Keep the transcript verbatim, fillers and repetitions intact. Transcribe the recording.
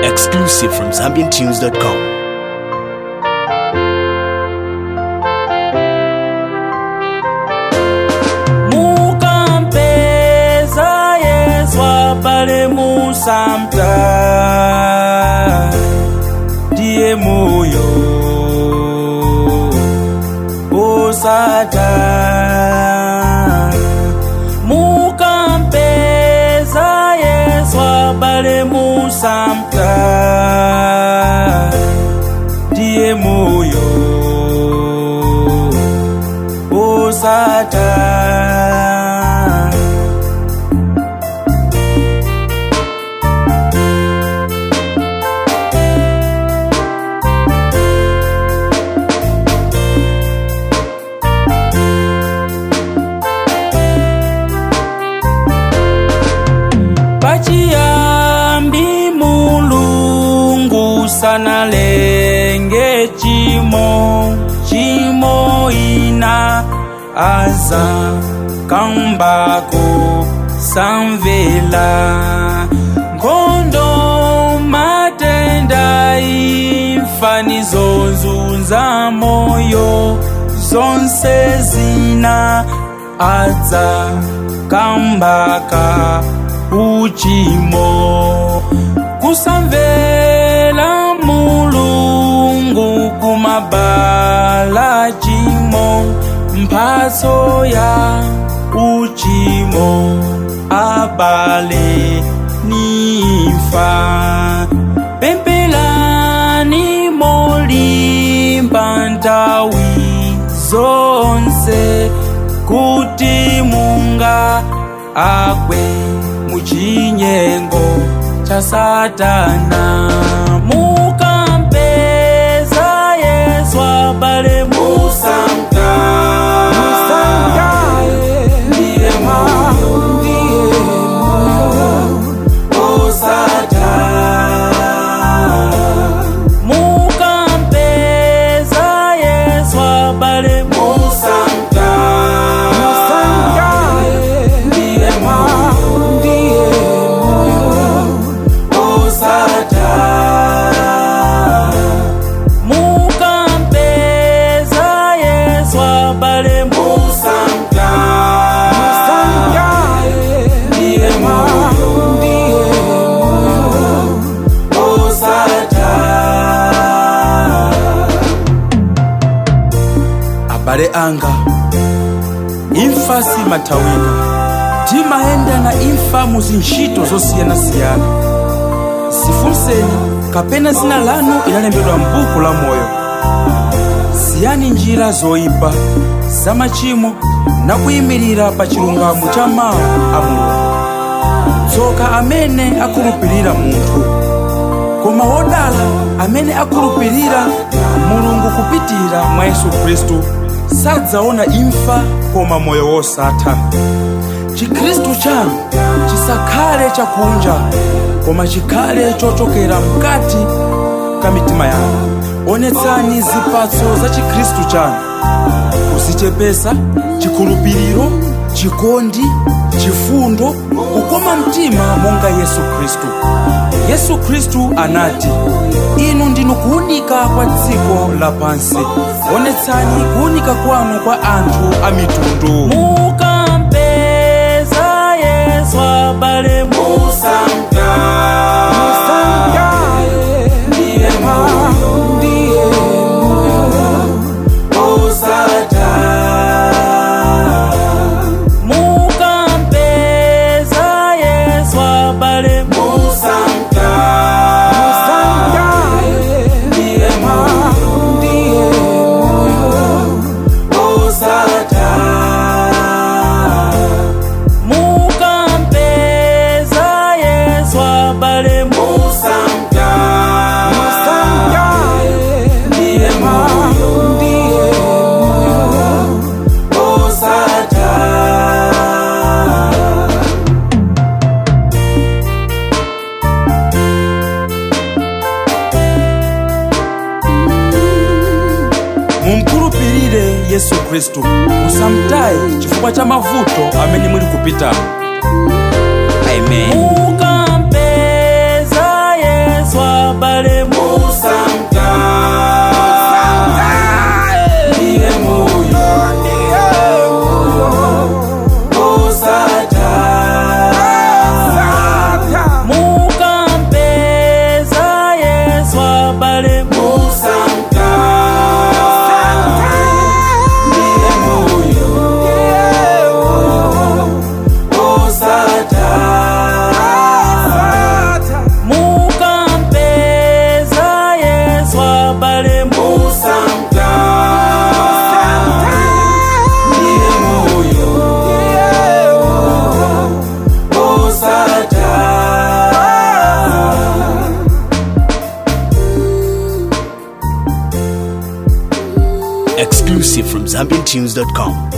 Exclusive from Zambian Tunes dot com. Mukampeza Yesu pale musamta ndiye moyo osata. Mukampeza Yesu pale musamta ndiye moyo osata. Pachiyambi Mulungu sanalenge chimo, chimo ina aza kambako samvela. Ngondo matenda imfani zonzunza moyo, zonse zina aza kambaka uchimo. Kusamvela Mulungu kumabala chimo, mphatso ya uchimo abale nifa. Pempelani molimba ntawi zonse kuti munga akwe muchinyengo cha Satana. Mukampeza Yesu pale musamta ndiye moyo osata. Mukampeza Yesu pale musamta ndiye moyo osata. Mukampeza Yesu pale musamta ndiye moyo osata. Abale anga, imfa si matawika, timaenda na imfa muzinshito zosiyana siyana. Sifunseni kapena zina lanu inalembedwa mbuku la moyo. Siyani njira zoipa za machimo na kuyimirira pa chilungamo cha mawu a Mulungu. Tsoka amene akhulupirira munthu, koma wodala amene akhulupirira Mulungu kupitira mwa Yesu Khristu sadzaona imfa koma moyo wosatha. Chikristu chanu chisakhale chakunja koma chikhale chochokera mkati ka mitima yanu. Onetsani zipatso za Chikristu chanu: kusichepesa, chikhulupiriro, chikondi, chifundo, kukoma mtima monga Yesu Khristu. Yesu Khristu anati, inu ndinu kuunika kwa dziko lapansi. Onetsani kuunika kwanu kwa anthu a mitundu. Mukampeza Yesu pale musamta ndiye moyo osata. Mukampeza Yesu pale musamta ndiye moyo osata. Mukampeza Yesu pale musamta ndiye moyo osata. Mumkhulupirire Yesu Khristu, musamtaye chifukwa cha mavuto amene muli kupita. Amen. Mukampeza Yesu tunes dot com.